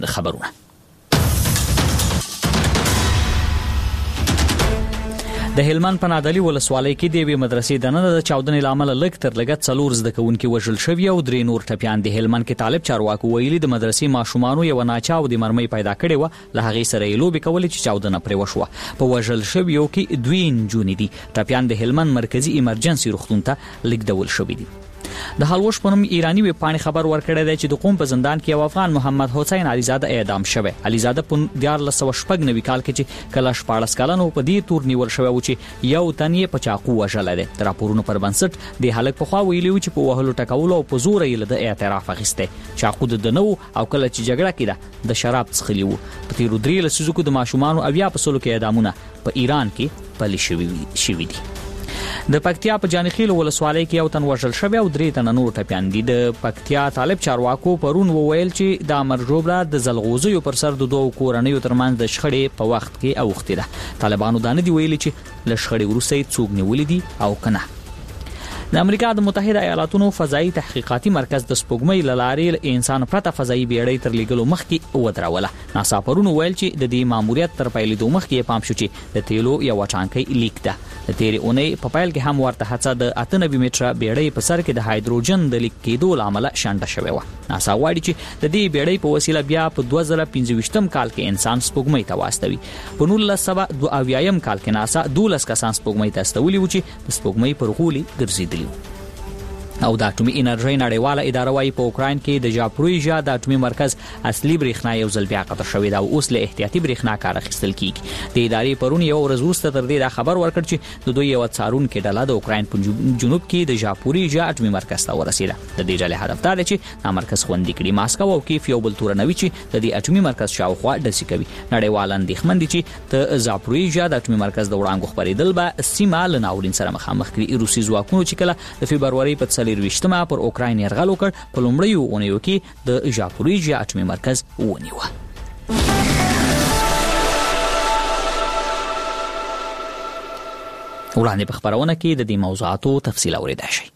خبرونه. د هلمند په نادعلي ولسوالۍ کې د یوې مدرسې دننه د چاودنې لامل لږ تر لږه 4 زده کوونکي وژل شوي او 3 نور ټپیان. د هلمند کې طالب چارواکو ویلي د مدرسې ماشومانو یو ناچاو د مرمۍ پیدا کړې و، له هغې سره یې لوبې کولې چې چاودنه پرې وشوه. په وژل شویو کې 2 نجونې دي. ټپیان د هلمند مرکزی ایمرجنسي روغتون ته لیږدول شوي دي. د حلوش په نوم ایرانی ویبپاڼې خبر ورکړی دی چې د قوم په زندان کې یو افغان محمد حسین علیزاده اعدام شوی. علیزاده په 1496 کال کې چې کله 14 کلن په دې تور نیول شوی و چې یو تن یې په چاقو وژلی دی. د راپورونو پر بنسټ د هلک پخوا ویلي و چې په وهلو ټکولو او په زوره یې له ده اعتراف اخیستی. چاقو د ده نه و او کله چې جګړه کېده د شراب څښلي وو. په تېرو 3 لسیزو کې د ماشومانو 80% کې اعدامونه په ایران کې پلي شوي دي. د پکتیا په جانخیل ولسوالۍ کې یو تن وژل شوی او 3 تنه نور ټپیان دي. د پکتیا طالب چارواکو پرون وویل چې د امرجوبره د زلغوزیو پر سر د 2 کورنیو ترمنځ د شخړې په وخت کې اوښتې ده. طالبانو دا نه دي ویلي چې له شخړې وروسته څوک نیولي دي او که نه. د امریکا د متحده ایالاتونو فضایي تحقیقاتي مرکز د سپوږمۍ له لارې انسان پرته فضایي بیړۍ تر لیږلو مخکې ودروله. ناسا پرون ویل چې د دې ماموریت تر پیلېدو مخکې پام شو چې د تیلو یوه ټانکۍ لیک ده. د تیرې اونۍ په پیل کې هم ورته هڅه د 98 متره بیړۍ په سر کې د هایدروجن د لیک کېدو له امله شنډه شوې وه. ناسا غواړي چې د دې بیړۍ په وسیله بیا په 2025 کال کې انسان سپوږمۍ ته واستوي. په 1972 کال کې ناسا 12 کسان سپوږمۍ ته استولي و چې د سپوږمۍ پر غولي ګرځېدلي. او د اټومي انرژۍ نړیواله اداره وايي په اوکراین کې د جاپروژیا د اټومي مرکز اصلي برېښنا یو ځل بیا قطع شوې ده او اوس له احتیاطي برېښنا کار اخیستل کیږي. د ادارې پرون یو ورځ وروسته تر دې دا خبر ورکړ چې د دوی یو څارونکې ډله د اوکراین په جنوب کې د جاپروژیا اټومي مرکز ته ورسېده. د دې ډلې هدف دا دی چې دا مرکز خوندي کړي. ماسکو او کیف یو بل تورنوي چې د دې اټومي مرکز شاوخوا ډزې کوي. نړیوال اندېښمن دي چې د جاپروژیا د اټومي مرکز د وړانګو خپرېدل به سیمه له ناورین سره مخامخ کړي. روسي ځواکونو چې کله د فبرورۍ په 24 پر اوکراین یرغل وکړ، په لومړیو اونیو کې د ژاپوریژیا اټومي مرکز ونیوه. وړاندې په خبرونه کې د دې موضوعاتو تفصیل اورېدای شئ.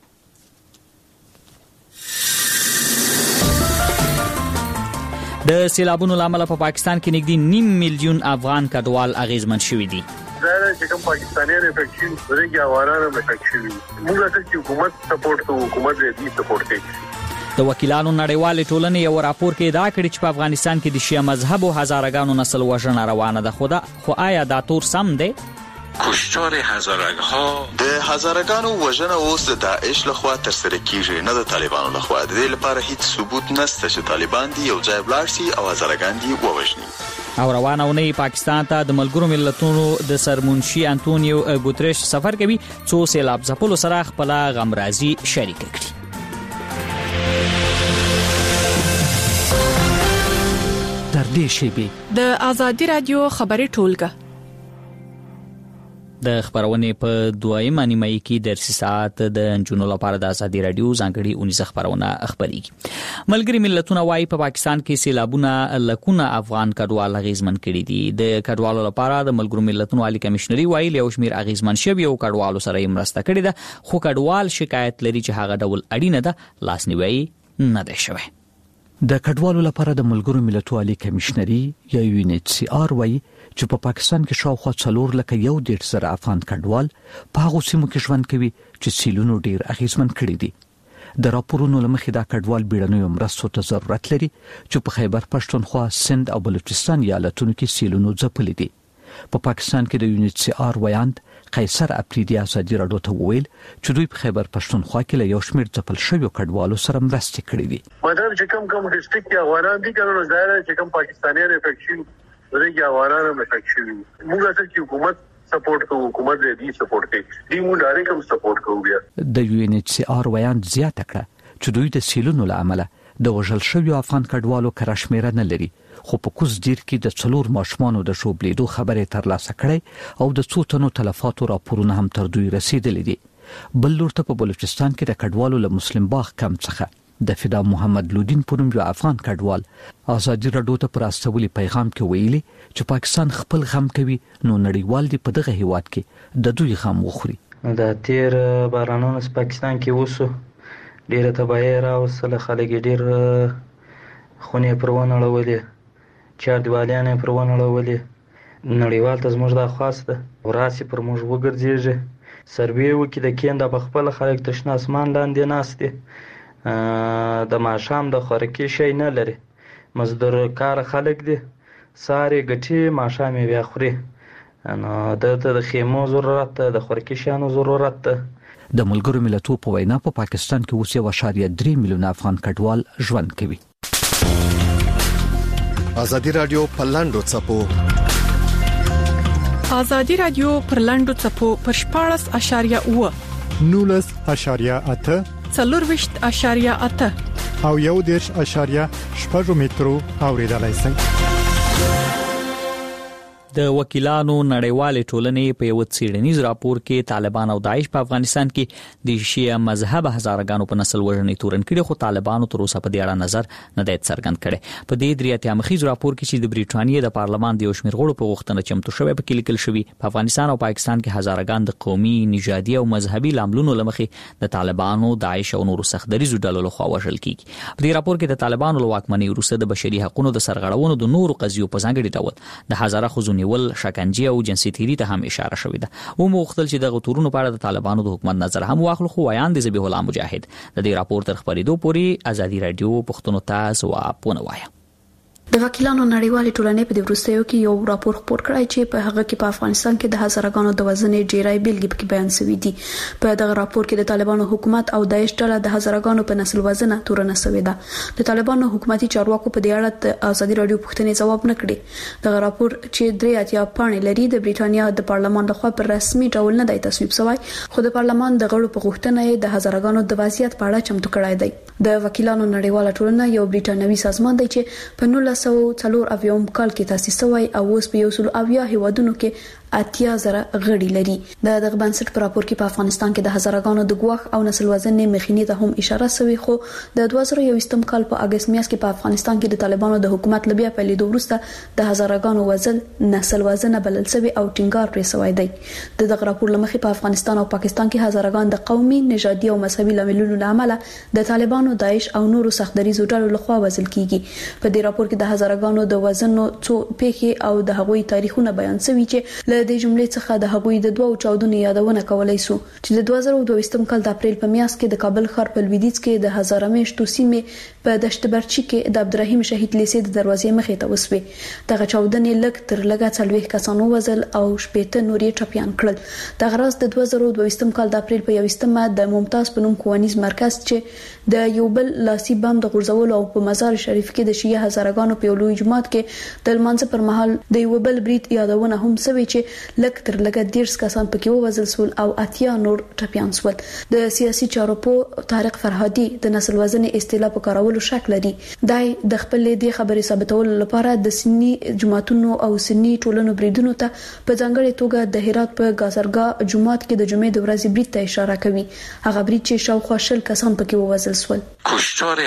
د سیلابونو له امله په پاکستان کې نږدې 9 میلیون افغان کډوال اغېزمن شوي دي. دا چې کوم پاکستانیان افیکشن ورګي اوارانه مشکل موږ چې حکومت سپورټ کوو، حکومت دې سپورټ کوي. د وکیلانو نړیوالې ټولنې یو راپور کې ادعا کړې چې په افغانستان کې د شیعه مذهب او هزارګانو نسل وژنه روانه ده. خو آیا دا تور سم دی؟ کشتار هزارگها د هزارگانو وژنه اوس د داعش لخوا ترسره کیږي، نه د طالبانو لخوا. د دې لپاره هیڅ ثبوت نشته چې طالبان دي یو ځای ولاړ شي او هزارگان دي ووژني. او روانه اونۍ پاکستان ته د ملګرو ملتونو د سرمنشي انټونیو ګوتریش سفر کوي څو سیلاب ځپلو سره خپل غمرازي شریک کړي. در دې شیبې د آزادي رادیو خبري ټولګه د خبرونې په دویمه نیمایي کې درسي ساعت د انجونو لپاره د آزادي رادیو ځانګړي 19 خبرونه خبريږي. ملګري ملتونه وايي په پاکستان کې سیلابونه لکونه افغان کډوال اغیزمن کړي دي. د کډوالو لپاره د ملګرو ملتونو عالی کمشنري وايي له شمیر اغیزمن شوی او کډوالو سره یې مرسته کړې ده، خو کډوال شکایت لري چې هغه ډول اړینه ده لاسنیوي نه دی شوی. د کډوالو لپاره د ملګرو ملتونو عالی کمشنري یا UNHCR وايي چې په پاکستان کې شاوخوا 4,110,000 افغان کډوال په هغو سیمو کې ژوند کوي چې سیلونو ډیر اغیزمن کړي دي. د راپورونو له مخې دا کډوال بیړنیو مرستو ته ضرورت لري چې په خیبر پښتونخوا، سند او بلوچستان ایالتونو کې سیلونو ځپلي دي. په پاکستان کې د UNHCR ویاند قیصر اپریدي ازادي راډیو ته وویل چې دوی په خیبر پښتونخوا کې له یو شمېر ځپل شویو کډوالو سره مرستې کړې دي. مطلب چې کوم ډیسټریکټ کې افغانان دي کنه دا چې کوم پاکستانیان افیکشن ورګي اوارانه مشکل موږ چې حکومت سپورټ کوو، حکومت دې سپورټ کوي. دې موږ ډایرکټ هم سپورټ کوو. بیا د UNHCR ویاند زیاته کړه چې دوی د سیلونو له امله د وژل شویو افغان کډوالو کره شمیره نه لري، خو په کوز دیر کې د 4 ماشومانو د شوبلیدو خبره ترلاسه کړي او د 2 تنو تلفاتو راپورونه هم تر دوی رسیدلي دي. بل لور ته په بلوچستان کې د کډوالو له مسلم باغ کم څخه د فدا محمد لودین په نوم یو افغان کډوال آزادي راډیو ته پر استولي پیغام کې ویلي چې پاکستان خپل غم کوي نو نړیوال دی په دغه هیواد کې د دوی غم وخوري. د تیر بارانونو په پاکستان کې وسو ډیره تباہي راوستله، خلک ډیر خونې پر ونړولې، چاردیوالیان یې پر ونړولې. نړیوال ته زموږ دا خواست ده وراسې پر موږ وګرځېږي، سروې وکړي د کینده په خپل خلک د شنه اسمان لاندې ناست دي، د ماښام د خوراکي شی نه لري، مزدور کار خلک دي، سارې ګټي ماښام یې بیا خوري. نو د خیمو ضرورت ده، د خوراکي شیانو ضرورت ده. د ملګرو ملتونو په وینا په پاکستان کې اوس 1.3 میلیون افغان کډوال ژوند کوي. ازادي رادیو په لاندو چپو ازادي رادیو پر لاندو چپو پر 14.8 19.8 4.8 او 1.8 مترو اوریدلای شئ. د وکیلانو نړیوال ټولنې په یو څېړنیز راپور کې طالبان او داعش په افغانستان کې د شیعه مذهب هزارګانو په نسل وژنې تورن کړي، خو طالبانو تر اوسه په دې اړه نظر نه دی څرګند کړی. په دې 3 مخیز راپور کې چې د بریټانیا د پارلمان د یو شمېر غړو په غوښتنه چمتو شوی په کې لیکل شوی، په افغانستان او پاکستان کې هزارګان د قومي، نژادي او مذهبي لاملونو لمخې د طالبانو، داعش او نورو سختدریزو ډلو لخوا وژل کیږي. په دې راپور کې د طالبانو له واکمنۍ وروسته د بشري حقوقو د سرغړونو د نورو قضیو په ځانګړي ډول د هزاره خزونی ول، شکنجه او جنسي تیری ته هم اشاره شوې ده. و مختل چې د تورونو په اړه د طالبانو د حکومت نظر هم واخلو، خو ویان د ذبیح الله مجاهد د دې راپور تر خبرېدو پورې ازادي رادیو پښتون ته ځواب ونه وایي. د وکیلانو نړیوالې ټولنې په دې وروستیو کې یو راپور خپور کړی چې په هغه کې په افغانستان کې د هزارګانو د وژنې ډیری بیلګې پکې بیان شوې دي. په دغه راپور کې د طالبانو حکومت او داعش ډله د هزارګانو په نسل وژنه تورنه شوې ده. د طالبانو حکومتي چارواکو په دې اړه د ازادي رادیو پوښتنې ځواب نه کړي. دغه راپور چې 3 پاڼې لري د بریټانیا د پارلمان لخوا پر رسمي ډول نه دی تصویب شوی، خو د پارلمان د غړو په غوښتنه یې د هزارګانو د وضعیت په اړه چمتو کړی دی. د وکیلانو نړیواله ټولنه یو بریټانوي سازمان دی چې په 1904 کال کې تاسیس شوی او اوس په 180 هیوادونو کې 80,000 غړي لري. د دغه بنسټ په راپور کې په افغانستان کې د هزارګانو د ګواښ او نسل وژنې مخنیوي ته هم اشاره شوی، خو د 2021 کال په اگست میاشت کې په افغانستان کې د طالبانو د حکومت لبیا په لیدو وروسته د هزارګانو وژل نسل وژنه بلل شوی او ټینګار پرې شوی دی. د دغه راپور لمخې په افغانستان او پاکستان کې هزارګان د قومي، نژادي او مذهبي لاملونو له امله د طالبانو، داعش او نورو سختدریزو ډلو لخوا وژل کیږي. په دې راپور کې د هزارګانو د وژنو څو پیښې او د هغوی تاریخونه بیان شوي چې له دې جملې څخه د هغوی د 2 چاودنو یادونه کولای شو چې د 2022 کال د اپریل په میاشت کې د کابل ښار په لویدیځ کې د هزاره میشتو سیمې په دشت برچی کې د عبدالرحیم شهید لیسې د دروازې مخې ته وسوې. دغه چاودنې لږ تر لږه 40 کسانو وژل او 18 نور یې ټپیان کړل. دغه راز د 2022 کال د اپریل په 21مه د ممتاز په نوم ښوونیز مرکز چې د یو بل لاسي بم د غورځولو او په مزار شریف کې د شیعه هزارګانو په لوی جماعت کې د لمانځه پر مهال د یو بل برید یادونه هم شوی چې لږ تر لږه 10 کسان پکې ووژل شول او 80 نور ټپیان شول. د سیاسي چارو په طارق فرهادي د نسل وژنې اصطلاح په کارولو شک لري. دای د خپل دې خبرې ثابتولو لپاره د سنی جماعتونو او سنی ټولنو بریدونو ته په ځانګړي توګه د هرات په گازرګاه جماعت کې د جمعې د ورځې برید ته اشاره کوي. هغه برید چې شاوخوا 10 کسان پکې ووژل شول. کشتار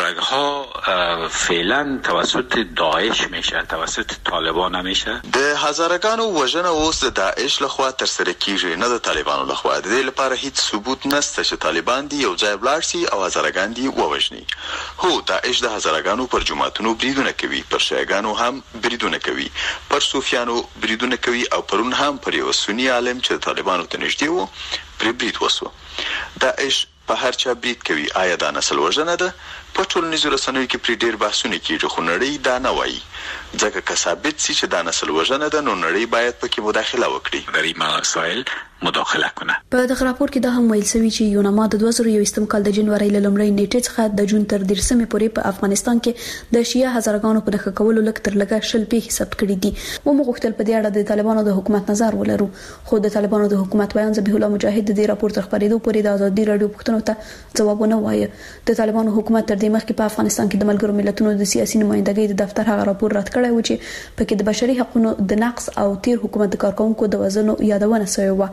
هزارگها فعلا توسط داعش میشه، توسط طالبان نمیشه. د هزارگانو وژنه اوس د داعش لخوا تر سره کیږي، نه د طالبانو لخوا. د دې لپاره هیڅ ثبوت نشته چې طالبان دی یو ځای بلار سي او هزارگان دی ووژني. هو داعش د هزارگانو پر جماعتونو بریدونه کوي، پر شیعاګانو هم بریدونه کوي، پر صوفیانو بریدونه کوي او پرون هم پر یو سنی عالم چې طالبانو ته نږدې وو پر برید وسو. داعش په هر چا برید کوي. آیا دا نسل وژنه ده؟ په ټولنیزو رسنیو کې پرې ډېر بحثونه کیږي، خو نړۍ دا نه وایي. ځکه که ثابت سي چې دا نسل وژنه ده، نو نړۍ باید پکې مداخله وکړي. در این مسائل مداخله کنه. په دغه راپور کې دا هم ویل شوی چې یوناما د 2021 کال د جنوري له لومړۍ نیټې څخه د جون تر 13 پورې په افغانستان کې د شیعه هزارګانو په نښه کولو لږ تر لږه 10 پیښې ثبت کړې دي. موږ غوښتل په دې اړه د طالبانو د حکومت نظر ولرو، خو د طالبانو د حکومت بیان ذبیح الله مجاهد د دې راپور تر خبرېدو پورې د ازادي رادیو پوښتنو ته ځواب نه وایي. د طالبانو حکومت تر دې مخکې په افغانستان کې د ملګرو ملتونو د سیاسي نمائندګۍ د دفتر هغه راپور رد کړی و چې پکې د بشري حقوقو د نقص او تیر حکومت د کارکونکو د وژنو یادونه شوی و.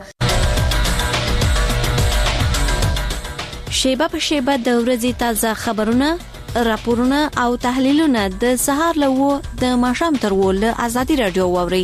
شیبه په شیبه د ورځې تازه خبرونه، راپورونه او تحلیلونه د سهار له د ماښام تر ول ازادي رادیو واوري.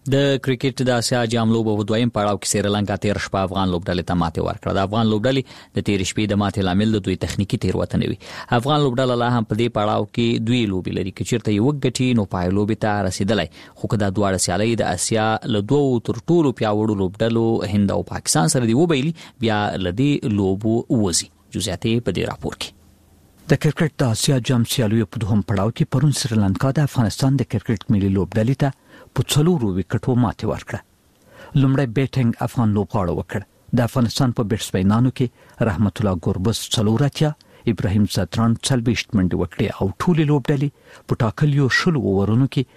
د کرکټ د اسیا جام لوبو په دویم پړاو کې سریلانکا تیر شپه افغان لوبډلې ته ماتې ورکړه. د افغان لوبډلې د تیر شپې د ماتې لامل د دوی تخنیکی تیروتنه وي. افغان لوبډله لا هم په دې پړاو کې دوی لوبي لري چې چیرته یو غټي نو پای لوبي ته رسیدلای، خو کدا دواړه سیالي د اسیا له دوو تر ټولو پیاوړو لوبډلو هند او پاکستان سره دی وبېلي بیا لدی لوبو وځي. جزئیات په دې راپور کې. د کرکټ د اسیا جام سیالیو په دوهم پړاو کې پرون سریلانکا د افغانستان د کرکټ ملي لوبډلې ته په 4 وکټو ماتې ورکړه. لومړی بیټینګ افغان لوبغاړو وکړ. د افغانستان په بیټسمنانو کې رحمت الله ګوربز 4 ابراهیم زدران 40 منډې وکړې او ټولې لوبډلې په ټاکلیو 10 اوورونو کې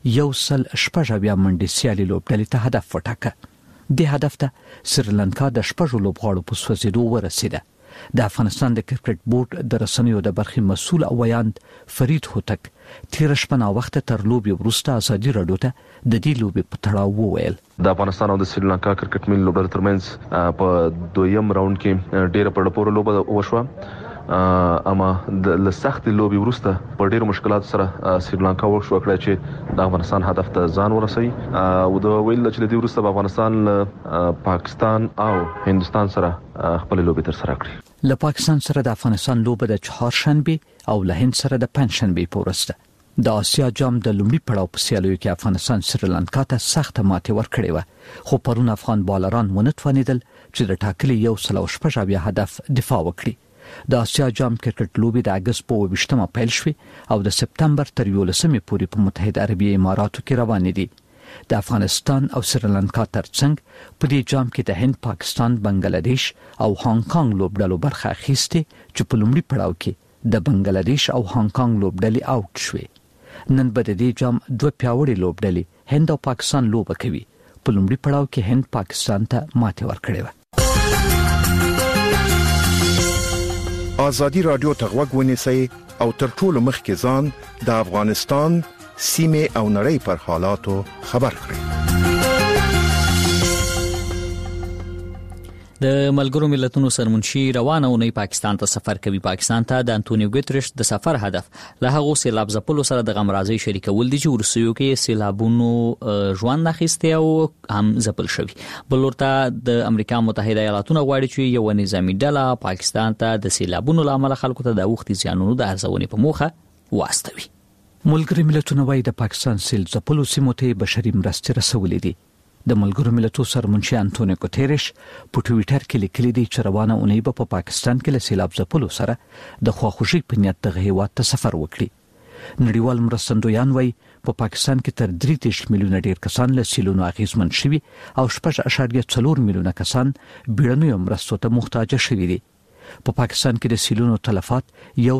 116 منډې سیالي لوبډلې ته هدف وټاکه. د هدف ته سریلانکا د 10 لوبغاړو په سوځېدو ورسېده. د افغانستان د کرکټ بورډ د رسنیو د برخې مسؤل او ویاند فرید هوتک تیر شپه نا وخت تر لوبي وروسته ازادي راډیو ته د دې لوبي په تړاو وویل. د افغانستان او د سریلانکا کرکټ ملي لوبډلې ترمنځ په دویم راوند کې ډېره په ډپور لوبه وشوه، اما د سخت لوبي وروسته په ډېر مشکلات سره سریلانکا وښو کړی چې د افغانستان هدف ته ځان ورسوي او د ویل چې د دې وروسته په افغانستان پاکستان او هندستان سره خپل لوبي تر سره کړی. له پاکستان سره د افغانستان لوبه د چهارشنبه او له هند سره د پنځشنبه پورسته. د آسیا جام د لومړي پړاو په سیالیو کې افغانستان سریلانکا ته سخت ماتې ورکړې و، خو پرون افغان بالران ونتوانیدل چې د ټاکلي 116 هدف دفاع وکړي. د آسیا جام کرکټ لوبي د اگست په 28 پیل شوه او د سپتمبر تر 11 پورې په متحده عربي اماراتو کې روان دي. د افغانستان او سریلانکا ترڅنګ په دې جام کې د هند، پاکستان، بنگلاديش او هانګ کانګ لوبډلو برخه اخیسته چې په لومړي پړاو کې د بنگلاديش او هانګ کانګ لوبډلې آوټ شوې. نن به د دې جام دوه پیاوړي لوبډلې هند او پاکستان لوبه کوي. په لومړي پړاو کې هند پاکستان ته ماتې ورکړې و. ازادي رادیو ته غوږ ونیسئ او تر ټولو مخکې ځان د افغانستان سیمه او نړۍ پر حالاتو خبر کړئ. د ملګرو ملتونو سرمنشي روانه اونۍ پاکستان ته سفر کوي. پاکستان ته د انټونیو ګوتریش د سفر هدف له هغه سیلاب ځپلو سره د غمرازي شریکول دي چې ورسېو کې سیلابونو ژوند اخیسته او هم ځپل شوی. بلورته د امریکا متحده ایالاتونو غواړي چې یو نظامی ډله پاکستان ته د سیلابونو لامل خلکو ته د وختي زیانونو د ارزونې په موخه واستوي. ملګري ملتونه وايي د پاکستان سیل ځپلو سیمو ته بشري مرستې رسولې دي. د ملګرو ملتونو سرمنشي انټونیو ګوتریش په ټوئیټر کې لیکلي دی چې روانه اونۍ په پاکستان کې له سیلاب ځپلو سره د خواخوږي په نیت د هیواد ته سفر وکړي. نړیوال مرستندویان وايي په پاکستان کې تر 3 میلیونه ډیر کسان له سیلونو اغیزمن شوي او 4.4 میلیونه کسان بیړنیو مرستو ته محتاج شوي دي. په پاکستان کې د سیلونو تلفات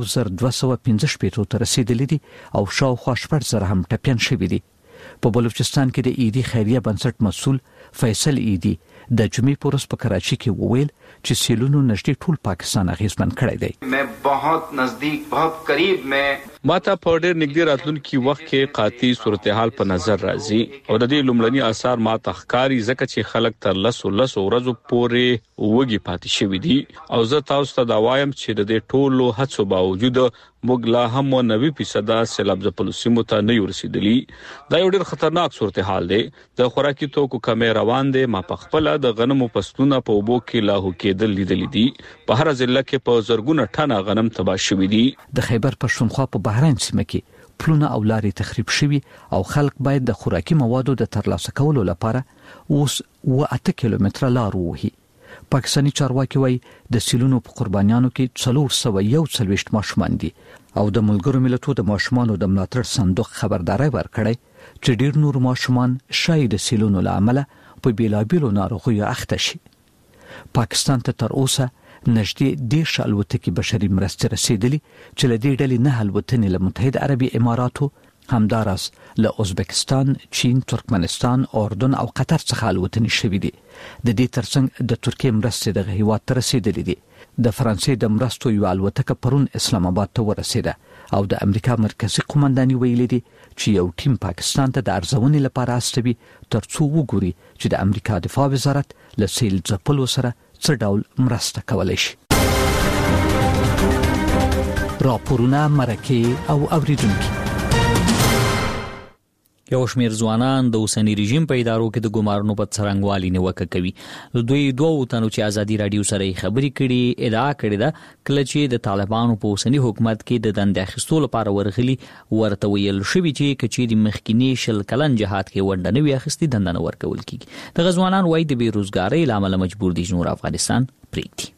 1215 ته رسیدلي دي او شاوخوا 1000 هم ټپيان شوي دي. په بلوچستان کې د ایدی خیریه بنسټ مسؤل فیصل ایدی د جمعې پورس په کراچي کې وویل چې سیلونو نږدې ټول پاکستان اغیزمن کړی دی. मैं बहुत नजदीक बहुत करीब में ماته په ډېر نږدې راتلونکي وخت کې قاطع صورتحال په نظر راځي او د دې لومړني آثار ماته ښکاري ځکه چې خلک تر 10 ورځو پورې وږي پاتې شوي دي او زه تاسو ته دا وایم چې د دې ټولو هڅو باوجود موږ لا هم 90% سیلاب ځپلو سیمو ته نه رسیدلی. دا یو ډېر خطرناک صورتحال دی. د خوراکي توکو کمې روان دي. ما په خپل د غنمو فصلونه په اوبو کې لاهو کېدل لیدل دي. په هر ضلع کې په زرګونه ټنه غنم تباه شوي دي. د خیبر پښتونخوا په بحرین سیمه کې پلونه او لارې تخریب شوي او خلک باید د خوراکي موادو د ترلاسه کولو لپاره اوس 8 کیلومتره لار ووهي. پاکستاني چارواکي وايي د سیلونو په قربانیانو کې 441 ماشومان دي او د ملګرو ملتونو د ماشومانو د ملاتړ صندوق خبرداري ورکړی چې ډیر نور ماشومان شاید د سیلونو لامل په بیلابیلو ناروغیو اخته شي. پاکستان ته تر اوسه نږدې 10 الوتکې بشري مرستې رسیدلي چې له دې ډلې 9 الوتنې له متحده عربي اماراتو، همداراز له ازبکستان، چین، ترکمنستان، اردن او قطر څخه الوتنې شوې دي. د دې ترڅنګ د ترکیې مرستې د هیواد ته رسیدلې دي. د فرانسې د مرستو یو الوتکه پرون اسلام آباد ته ورسېده او د امریکا مرکزی قومنداني ویلي دي چې یو ټیم پاکستان ته د ارزونې لپاره استوي ترڅو وګوري چې د امریکا دفاع وزارت له سیل ځپلو سره څه ډول مرسته کولای شي. راپورونه، مرکې او اوریدونکو. یو شمیر ځوانان د اوسنی رژیم په ادارو کې د ګمارنو په څرنګوالي نیوکه کوي. دوی دوه تنو چې ازادي رادیو سره خبرې کړي ادعا کړې ده کله چې د طالبانو په اوسنی حکومت کې د دندې اخیستو لپاره ورغلي ورته ویل شوی چې کچېری مخکینی شل کلن جهاد کې ونډه نه وي اخیستي دنده نه ورکول کیږي. د ځوانان وایي د بیروزګاری لامل مجبور دي نور افغانستان پریږدي.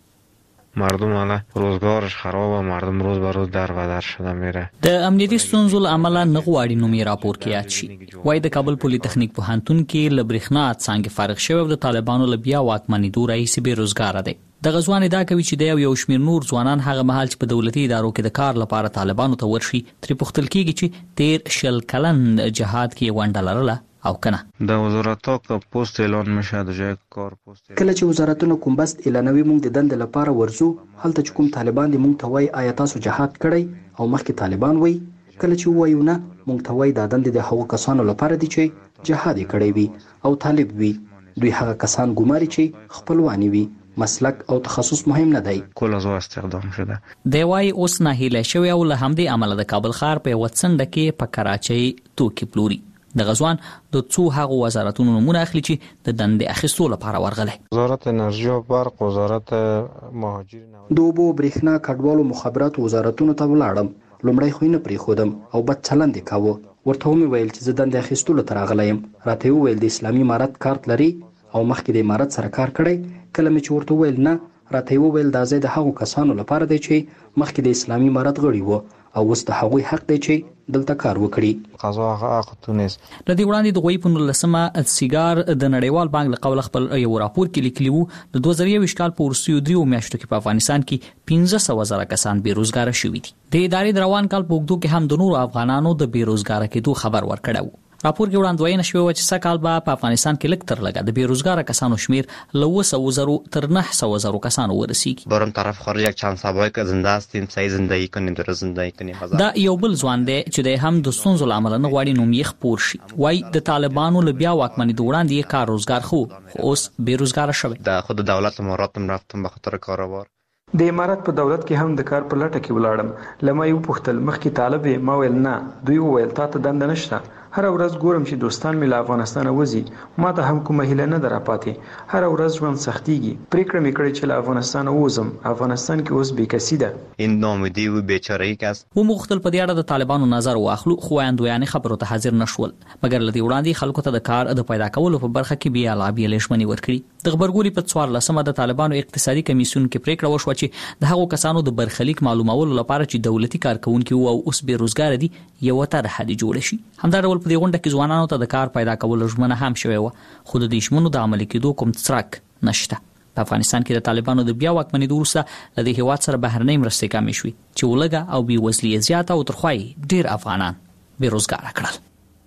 مردم حالا روزگارش خرابه، مردم روز به روز در و در شده میره. د امنیتي ستونزو له امله نه غواړي نومي راپور کې یاد شي. وایي د کابل پولی تخنیک پوهنتون کې له برېښنا څنګه فارغ شوی او د طالبانو له بیا واکمنېدو راهیسې بېروزګاره دی. د غزوان ادعا کوي چې د یو شمیر نور ځوانان هغه مهال چې په دولتي ادارو کې د کار لپاره طالبانو ته ورشي ترې پوښتل کېږي چې تیر شل کلن جهاد کې ونډه لرله او کنه. د وزارتو که پست اعلان میشه د جای کار پست کله چې وزارتونو کوم بست اعلانوي موږ د دند لپاره ورزو هلته چې کوم طالبان دي موږ ته وایي آیا تاسو جهاد کړی او مخکې طالبان وایي کله چې وایو نه موږ ته وایي د دند د هغو کسانو لپاره دي چې جهاد کړی وي او طالب وي. دوی هغه کسان ګماري چې خپلوانی وي. مسلک او تخصص مهم نه دی. کول از استخدام شده. دی وایي اوس نه هیله شوی او له همدې عمله د کابل ښار په وڅنډه کې په کراچۍ توکي پلوري. د غزوان د څو هغو وزارتونو نمونه اخلي چې د دندې اخیستو لپاره ورغلي. وزارت انرژي او برق، وزارت مهاجرین، د اوبو برېښنا کډوالو مخابراتو وزارتونو ته ولاړم. لومړی خو نه پریښودم او بد چلند یې کاوه. ورته مې ویل چې زه دندې اخیستو لپاره راغلی یم. راته وویل د اسلامي امارت کارت لري او مخکې د امارت سره کار کړی. کله مې چې ورته ویل نه راته وویل دا ځای د هغو کسانو لپاره دی چې مخکې د اسلامي امارت غړي وو او اوس د هغوی حق دی چې دلته کار وکړي. قضا حق تونس. د دې وړاندې د غوي په 19 سیګار د نړیوال بانک له قبل خپل یو راپور کې لیکلی وو د 2020 کال په وروستیو 3 میاشتو کې په افغانستان کې 1500 کسان بیروزګار شوي دي. د ادارې د روان کال په اوږدو کې هم د نورو افغانانو د بیروزګار کېدو خبر ورکړی وو. راپور کې وړاندوینه شوې چې سږ کال به په افغانستان کې لږ تر لږه د بیروزګار کسانو شمیر له 200,000 تر 900,000 کسانو ورسیږي. برون طرف خارج یک چند سبایی که زنده هستیم، سعی زندگی کنیم، درست زندگی کنیم. دا یو بل ځوان دی چې د هم د ستونزو له امله نه غواړي نوم یې خپور شي. وایي د طالبانو له بیا واکمنېدو وړاندې یې کار روزګار خو اوس بیروزګاره شوی. د خود دولت امارات هم رفتم به خاطر کاروبار. د امارات په دولت کې هم د کار په لټه کې ولاړم. لمه یو پوښتل مخکې طالب ما ویل نه. دوی وویل تا ته دنده نشته. هر ورځ ګورم چې دوستان مې له افغانستانه وځي. ما ته هم کومه هیله نه ده راپاتې. هر ورځ ژوند سختیږي. پریکړه مې کړې چې له افغانستانه وځم. افغانستان کې اوس بېکسي ده. این ناامیدي و بیچاره‌ای که است. و مختل په دې اړه د طالبانو نظر واخلو خو وړاندوینې خبرو ته حاضر نشول. مګر لدی وړاندې خلکو ته د کار د پیدا کولو په برخه کې بیا لا بیا لښمنی ورکړي. د خبرګوري په 14 د طالبانو اقتصادي کمیسیون کې پریکړه وشوه چې د هغو کسانو د برخلیک معلومولو لپاره چې دولتي کارکونکي او اوس بیروزګار دي یو طرح دي جوړ شي. همدا ډول په دې غونډه کې ځوانانو ته د کار پیدا کولو ژمنه هم شوې وه خو د دې ژمنو د عملي کېدو کوم څرک نشته. په افغانستان کې د طالبانو د بیا واکمنېدو وروسته له دې هېواد سره بهرنۍ مرستې کمې شوې چې ولږه او بېوزلي زیاته او تر خوا یې ډېر افغانان بېروزګاره کړل.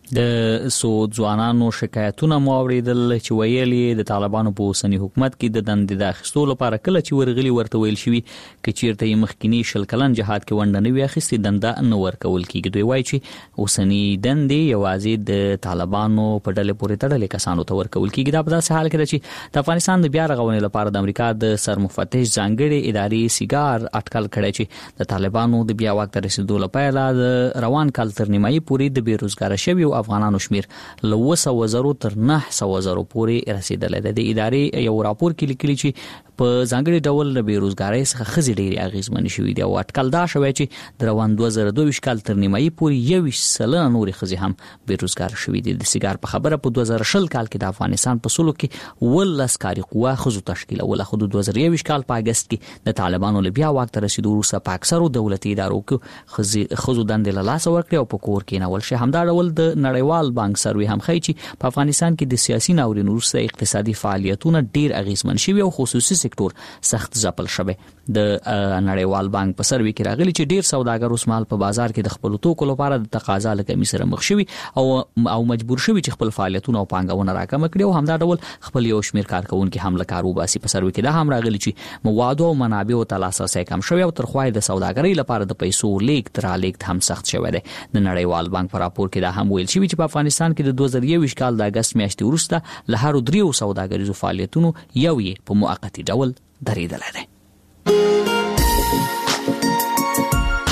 د سود ځوانانو شکایتونه مو اوریدل چې ویلي د طالبانو په اوسنی حکومت کې د دندې د اخیستو لپاره کله چې ورغلي ورته ویل شوي چې چیرته یې مخکینی شل کلن جهاد کې ونډه نه وي اخیستې دنده نه ورکول کیږي. دوی وایي چې اوسنی دندې یوازې د طالبانو په ډلې پورې تړلې کسانو ته ورکول کیږي. دا په داسې حال کې ده چې د افغانستان د بیا رغونې لپاره د امریکا د سرمفتش ځانګړې ادارې سیګار اټکل کړی چې د طالبانو د بیا واک ته رسیدو لپاره د روان کال تر نیمایي پورې د بیروزګاره شویو افغانانو شمیر له 200,000 تر 900,000 پورې رسیدلی دی. د ادارې یو راپور کې لیکلي چې په ځانګړي ډول د بیروزګارۍ څخه ښځې ډېرې اغېزمنې شوي دي او اټکل دا شوی چې د روان 2022 کال تر نیمایي پورې 21% نورې ښځې هم بیروزګاره شوي دي. د سیګار په خبره په 2020 کال کې د افغانستان په سلو کې 18 کاري قوه ښځو تشکیلوله خو د 2021 کال په اګست کې د طالبانو له بیا واک ته رسیدو وروسته په اکثرو دولتي ادارو کې ښځو دندې له لاسه ورکړې او په کور کېنول شي. همدا ډول د نړیوال بانک سروې هم ښیي چې په افغانستان کې د سیاسي ناورین وروسته اقتصادي فعالیتونه ډېر اغېزمن شوي او خصوصي سکتور سخت ځپل شوی. د نړیوال بانک په سروې کې راغلي چې ډېر سوداګر اوس مهال په بازار کې د خپلو توکو لپاره د تقاضا له کمۍ سره مخ شوي او مجبور شوي چې خپل فعالیتونه او پانګونه راکمه کړي او همدا ډول خپل یو شمېر کارکوونکي هم له کار وباسي. په سروې کې دا هم راغلي چې موادو او منابعو ته لاسرسی کم شوی او تر خوا د سوداګرۍ لپاره د پیسو لیږد رالېږد هم سخت شوی دی. د نړیوال بانک په راپور کې دا هم ویل شوي چې په افغانستان کې د 2021 کال د اګست میاشتې وروسته له هرو 3 سوداګریزو فعالیتونو یو یې په موقتي ډول درېدلی دی.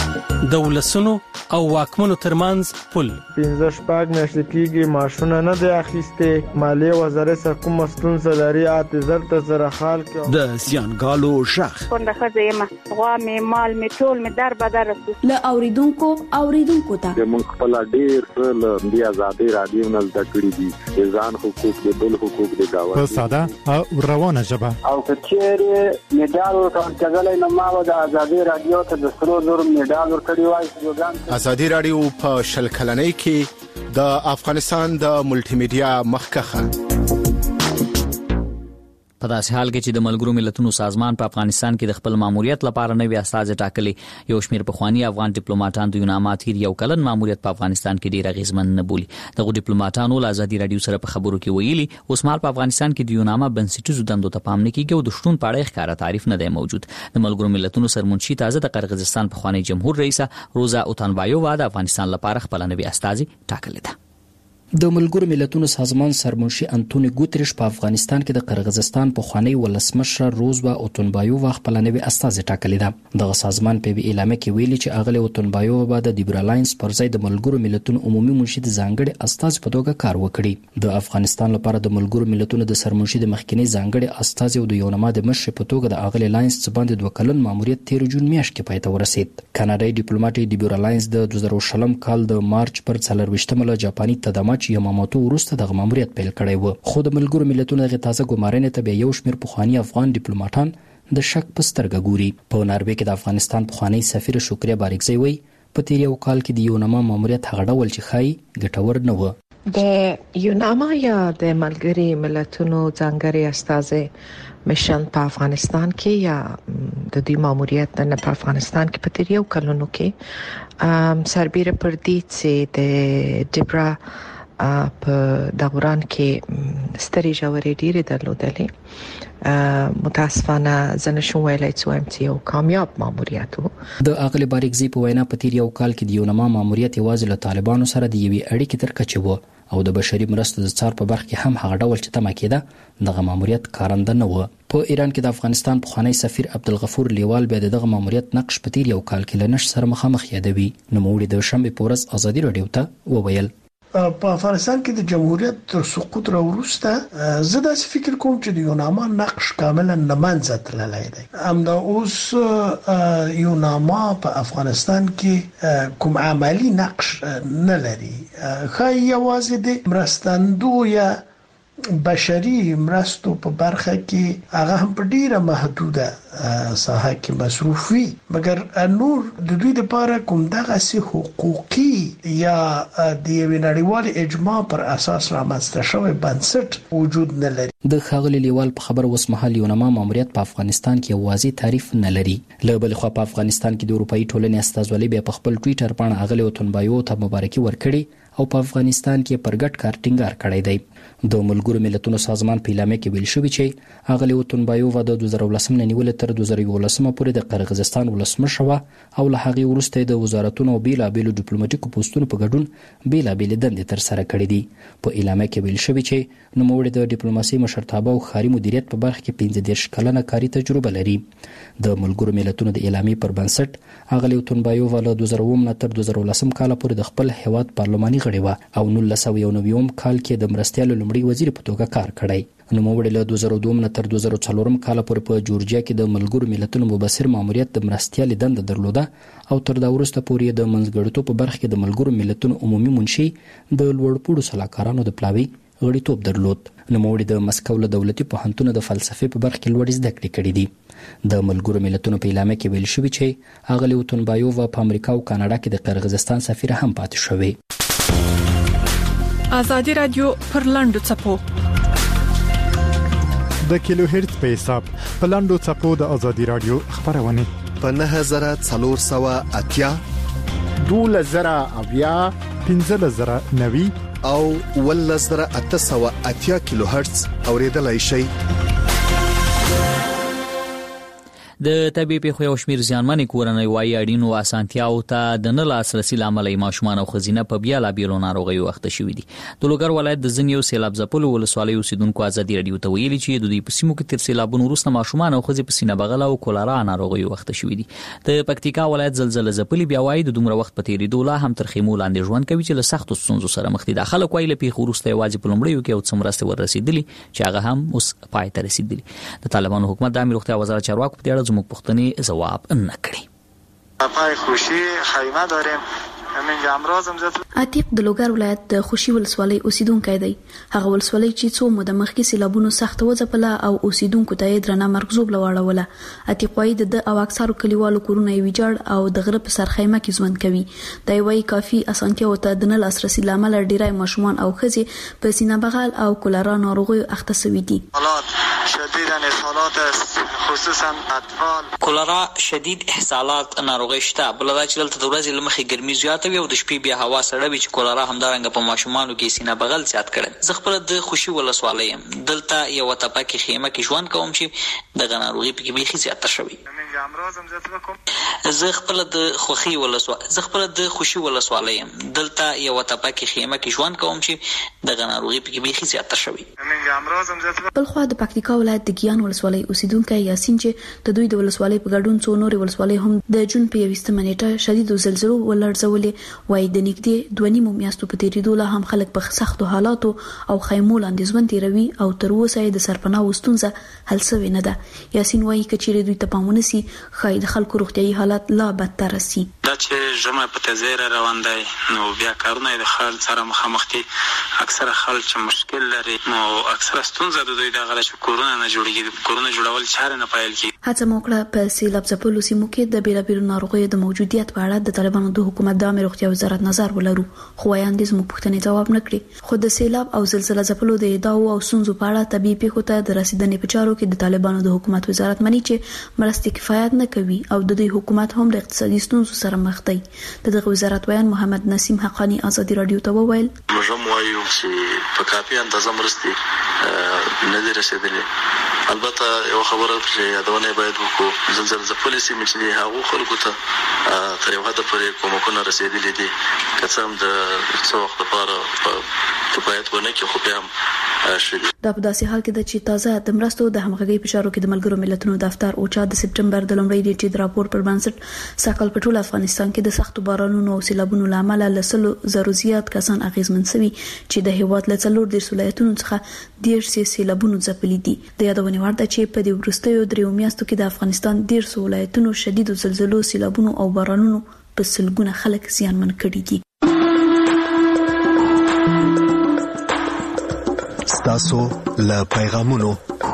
د ولسونو او واکمنو ترمنځ پل 15 میاشتې کېږي ماشونه نه دی اخیسته مالیه وزارت سره کوم ستونزه لري اعتذار ته سره حال کې د زیانګالو شخ څنګه خزیمه غوا می مال می ټول می در بدر له اوریدونکو ته موږ خپل ډیر ل بیا آزادي رادیو نل تکړی دي ځان حقوق د بل حقوق د گاوه په ساده او روانه ژبه او کچېره میډال ورکړل نو ما د آزادي رادیو ته د سرو زور میډال ورکړی وای آزادي رادیو په شل کلنۍ کې د افغانستان د ملټي میډیا مخکخه په داسې حال کې چې د ملګرو ملتونو سازمان په افغانستان کې د خپل ماموریت لپاره نوی استازي ټاکلي یو شمېر پخوانی افغان ډیپلوماټان د یوناما تیر یو کلن ماموریت په افغانستان کې ډیر اغیزمن نه بولي دغه ډیپلوماټانو له آزادي رادیو سره په خبرو کې ویلي اوس مهال په افغانستان کې د یوناما بنسټیزو دندو ته پام نه کیږي او د شتون په اړه ښکاره تعریف نه دی موجود د ملګرو ملتونو سرمنشي تازه د قرغیزستان پخوانی جمهور رئیس روزا اوتانبایووا د افغانستان لپاره خپل نوی استازي ټاکلی دی د ملګرو ملتونو سازمان سرمنشي انټونی ګوتریش په افغانستان کې د قرغیزستان پخوانی ولسمشر روزا اوتانبایووا خپل نوی استازي ټاکلی دی دغه سازمان په اعلامیه کې ویلي چې اغلی اوتانبایووا به د لیبرالاینس پر ځای د ملګرو ملتونو عمومي منشي د ځانګړي استازي په توګه کار وکړي د افغانستان لپاره د ملګرو ملتونو د سرمنشي د مخکنی ځانګړي استازي او د یوناما د مشر په توګه د اغلی لاینس باندې 2 کلن ماموریت 13 جون میاشت کې پای ته ورسید کاناډایي ډیپلوماټ لیبرالاینس د 2020 کال د مارچ پر 24 له جاپاني تداماچ یاماموتو وروسته د ماموریت پیل کړی و خو د ملګرو ملتونو د تازه ګمارنې ته یو شمېر پخوانی افغان ډیپلوماټان د شک په سترګه ګوري په ناروې کې د افغانستان پخوانی سفیر شکریه بارکزی وی په تیر یو کال کې د یوناما ماموریت هغه ډول چې خای ګټور نه و د یوناما یا د ملګري ملتونو ځانګړي استازي مشن په افغانستان کې یا د دې ماموریت نه په افغانستان کې په تیر یو کلونو کې سربېره پر دې چې د ډیبرا په دوران کې ستري جوړې ډېرې درلودلې متاسفانه زنه شو ویلای چې یو کامیاب ماموریت و د اغلی بارکزی په وینا په تیر یو کال کې د یوناما ماموریت یوازې له طالبانو سره د یوې اړیکې تر کچې و او د بشري مرستو د څار په برخه کې هم هغه ډول چې تمه کېده دغه ماموریت کارنده نه و په ایران کې د افغانستان پخوانی سفیر عبدالغفور لیوال بیا دغه ماموریت نقش په تیر یو کال کې لنش سره مخامخ یادوي نو موږ د شنبه په ورځ آزادي رادیو ته وویل په افغانستان کې د جمهوریت تر سقوط وروسته زه داسې فکر کوم چې د یوناما نقش کاملا نه منځ تللی دی همدا اوس یوناما په افغانستان کې کوم عملی نقش نه لري خای یوازې د مرستندو یا بشري مرستو په برخه کې هغه هم په ډیره محدوده ساحه کې مصروف وي مګر نور د دوی لپاره کوم دغه سي حقوقي یا د نړیوال اجماع پر اساس رامنځته شوی بنسټ وجود نه لري د خاغلی لیوال په خبر اوس مهال یوناما ماموریت په افغانستان کې واضح تعریف نه لري له بل خوا په افغانستان کې د اروپאי ټولنې استازولۍ به په خپل ټوئیټر باندې اغلی اوتانبایو ته مبارکي ورکړي او په افغانستان کې پر ګډ کار ټینګار کړی دی د ملګرو ملتونو سازمان په اعلامیه کې ویل شوی چې اغلی اوتانبایو د 2010 نه نیول تر 2011 پورې د قرغیزستان ولسمشر و او له هغه وروسته د وزارتونو او بیلابیلو ډیپلوماټیکو پوسټونو په ګډون بیلابیل دندې تر سره کړې دي په اعلامیه کې ویل شوی چې نوموړي د ډیپلوماسي مشرتابه او خاري مدیریت په برخه کې 15 کلنه کاري تجربه لري د ملګرو ملتونو د اعلامیې پر بنسټ اغلی اوتانبایو له 2009 نه تر 2010 کال پورې د خپل هیواد پارلماني غړی و او 1999 کال کې د مرستیال لومړي وزیر په توګه کار کړی نو موږ له 2002 نه تر 2004 کال پورې په جورجیا کې د ملګرو ملتونو مبصر ماموریت د مرستیال دند درلوده او تر دا وروسته پورې د منځګړیتوب په برخه کې د ملګرو ملتونو عمومي منشي د لوړپوړو سلاکارانو د پلاوي غړیتوب درلود نو موږ د مسکو له دولتي پوهنتون د فلسفې په برخه کې لوړ زده کړې کړې دي د ملګرو ملتونو په اعلامیه کې ویل شوی چې اغلی اوتانبایووا په امریکا او کاناډا کې د قرغیزستان سفیر هم پاتې شوی آزادی رادیو پر لاندو چپو د کیلو هرتز په حساب په لاندو چپو د آزادی رادیو خبرونه په 9480 2000 1590 او 1880 کیلو هرتز اوریدلای شئ د طبي پیښو یو شمیر ځانمنې کورنۍ وايي اړینو اسانتیاو ته د نه لاسرسي لامل ماشومان او ښځینه په بیا لا بیلو ناروغیو اخته شوي دي. د لوګر ولایت د ځینو سیلاب ځپلو ولسوالۍ اوسیدونکو ازادي رادیو ته ویلي چې د دې په سیمو کې تر سیلابونو وروسته ماشومان او ښځې په سینه بغل او کولرا ناروغیو اخته شوي دي. د پکتیکا ولایت زلزلې ځپلي بیا وايي د دومره وخت په تیریدو لا هم تر خیمو لاندې ژوند کوي چې له سختو ستونزو سره مخ دي. د خلک وايي له پیښو وروسته یوازې په لومړیو کې او څه مرستې ورسېدلي چې هغه هم اوس پای ته رسېدلي. د طالبانو حکومت د امیر روغتیا وزارت چارواکو په دې اړه زموږ پوښتنې ځواب نه کړي. پای خوشي خیمه داریم. عتیق د لوګر ولایت د خوشي ولسوالۍ اوسیدونکی دی. هغه ولسوالۍ چې څو موده مخکې سیلابونو سخت وځپله او اوسیدونکو ته درنه مرګزوب لواړوله. عتیق وايي د او اکثرو کلیوالو کورونه یې ویجاړ او د غره په سر خیمه کې ژوند کوي. دا وايي کافي اسانتیاو ته د نه لاسرسي لامل ډیری ماشومان او ښځې په سینه بغل او کولرا ناروغیو اخته شوي دي. خصوصا اطفال کولرا شدید احصالات ناروغي شته. بل دا چې دلته د ورځې لمخې ګرمي زیاته وي او د شپې بیا هوا سړه وي چې کولرا همدارنګه په ماشومانو کې سینه بغل زیات کړي. زه خپل د خوشي ولسوالۍ يم. دلته یو تپه کې خیمه کې ژوند کوم چې د ناروغي په کې بیخي زیاته شوی. زه خپل د خوشي ولسوالۍ يم. دلته یو تپه کې خیمه کې ژوند کوم چې د ناروغي په کې بیخي زیاته شوی. بلخوا د پکتیکا ولایت د ګیان ولسوالۍ اوسیدونکو یاسین چې د دوی د ولسوالۍ په ګډون څو نورې ولسوالۍ هم د جون په 20 نیټه شدید زلزلو ولړزولې. وای د نږدې 2.5 میاشتو په تیریدو لا هم خلک په سختو حالاتو او خیمو لاندې ژوند تیروي او تر اوسه د سرپناه ستونزه حل شوې نه ده. یاسین وایي کچېرې دوی ته پامونه سي خای د خلکو روغتيایي حالات لا بدتر شي. دا چې جمع په تزیر روان دی نو بیا کارونه د خلک سره مخامخ دي. اکثره خلک چې مشکل لري نو اکثره ستونزه د دوی د غلط کورونه نه جوړیږي. کورونه جوړول چاره نه پایل کی. هڅه موکړه په سیلاب ځپلو سیمو کې د بیلابیلو ناروغیو د موجودیت په اړه د طالبانو د حکومت د امیر روغتیا وزارت نظر ولرو. خو وایاندې زموږ پوښتنې جواب نه کړي. خو د سیلاب او زلزلې ځپلو د ادعاو او ستونزو په اړه طبي پیښو ته د رسیدنې په چارو کې د طالبانو د حکومت وزارت مني چې مرستې کفایت نه کوي او د دوی حکومت هم د اقتصادي ستونزو سره مخ دی. دغه وزارت وایي محمد نسیم حقانی ازادي رادیو ته وویل موږ وایو چې په کافي اندازه مرستې نه دي رسیدلې. البته یو خبره چې یادونه باید وکړو زلزلې ځپلې سیمې چې هغو خلکو ته تر یو حده پورې کومکونه رسیدلي دي. که څه هم د څه وخت لپاره کفایت ونه کړي خو بیا هم شوي. دا په داسې حال کې ده چې تازه د مرستو د همغږۍ په چارو کې د ملګرو ملتونو دفتر اوچا د سپټمبر د لومړۍ نیټې د راپور پر بنسټ ساکل په ټول افغانستان کې د سختو بارانونو او سیلابونو لامل له 100 زیات کسان اغیزمن شوي چې د هیواد له 40 ولایتونو څخه 10 سیلابونو ځپلي دي. د یادونه ورته چې په دې وروستیو 3 میاشتو کې د افغانستان 10 ولایتونو شدید زلزلو سیلابونو او بارانونو په سلګونه خلک زیانمن کړي دي. تاسو له پیغامونو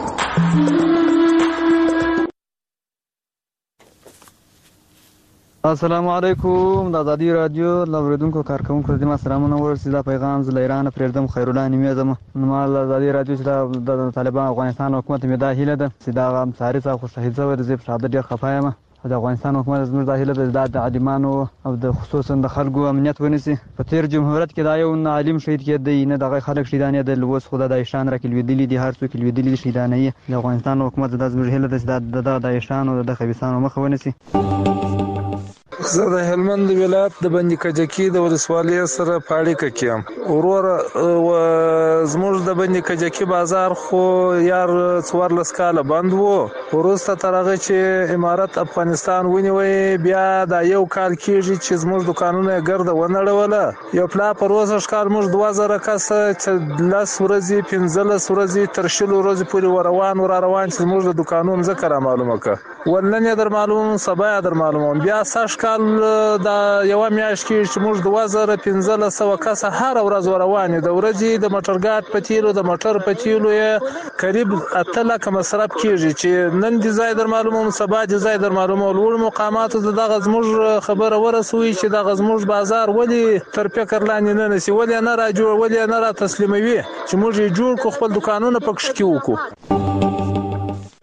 السلام علیکم د ازادي رادیو لوریدونکو کارکونکو د ما سلامونه ورسې دا پیغام ز ایران پرېدم خیر الله نیمه زم نو د ازادي رادیو چې د طالبان افغانستان حکومت می دا هیله ده چې دا غم ساري څخه شهید زو د زیب شاده ډیر خفایم د افغانستان حکومت زموږ د هیله ده د عالمانو او د خصوصا د خلکو امنیت ونیسي. په تیر جمهوریت کې دا یو عالم شهید کېدی نه دغه خلک شهیدانې د لوس خدای د ایشان را کلویدلی دي. هر څوک کلویدلی شهیدانې د افغانستان حکومت د زموږ هیله ده د ایشان او د خبيثانو مخ ونیسي. زه د هلمند ولایت د بندي کجکی د ولسوالۍ سره پاړیکه کیم. ورور زموږ د بندي کجکی بازار خو یار 14 کاله بند وو. ورسته ترغه چې امارت افغانستان ونیوي بیا د یو کال کېږي چې زموږ دکانونه ګرځه ونړوله. یو پلا پر وسه کال موږ 2000 کس چې 10 ورځې 15 ورځې تر شلو ورځې پورې روان چې زموږ د دکانونو ذکر معلومه کا ولنن در معلوم سبا در معلوم بیا ساش کال د یو میاشت کې چې موږ 2500 کس هر ورځ روان د ورځې د موټرګاټ پتیلو د موټر پتیلو یې قریب 8 لک مصرف کیږي چې نن دي ځای در معلومه سبا دي ځای در معلومه لوړ مقامات دغه زموږ خبره ورسوي چې دغه زموږ بازار ولی تر فکر لاندې نه نسی ولی نه را جوړ ولی نه را تسلیموي چې موږ جوړ کو خپل دکانونه پکښ کې وکړو.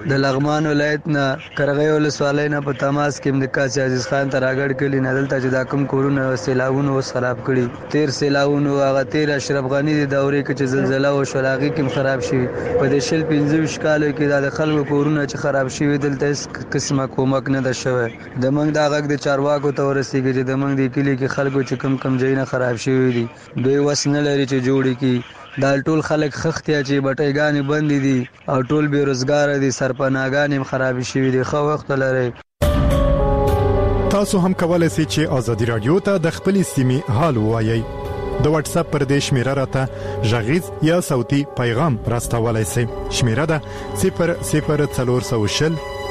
د لغمان ولایت نه کرغې ولسوالۍ نه په تماس کې د قاضي عزیز خان تراګړ کلی نه دلته چې دا کوم کورونه سیلاوونو خراب کړي 13 سیلاوونو هغه 13 اشرف غنی د دورې کې چې زلزلہ او شلاغي کې خراب شي په د شل 15 کالو کې د خلکو کورونه چې خراب شي دلته هیڅ قسمه کومک نه ده شوی د موږ د غږ د چارواکو ته ورسیږي چې د موږ د کلی کې خلکو چې کم ځایونه خراب شوی دي دوی وس نه لري چې جوړ کړي دا ټول خلک خختیا چې بټایګانې بند دي او ټول بیروزګار دي سرپناهګانې خراب شوی دي خو وخت لري تاسو هم کولای شئ چې ازادي رادیو ته د خپل سیمې حال وایي د واتس اپ پر دې شمیره راته ژغیز یا صوتي پیغام راستولای شئ شمیره ده 00420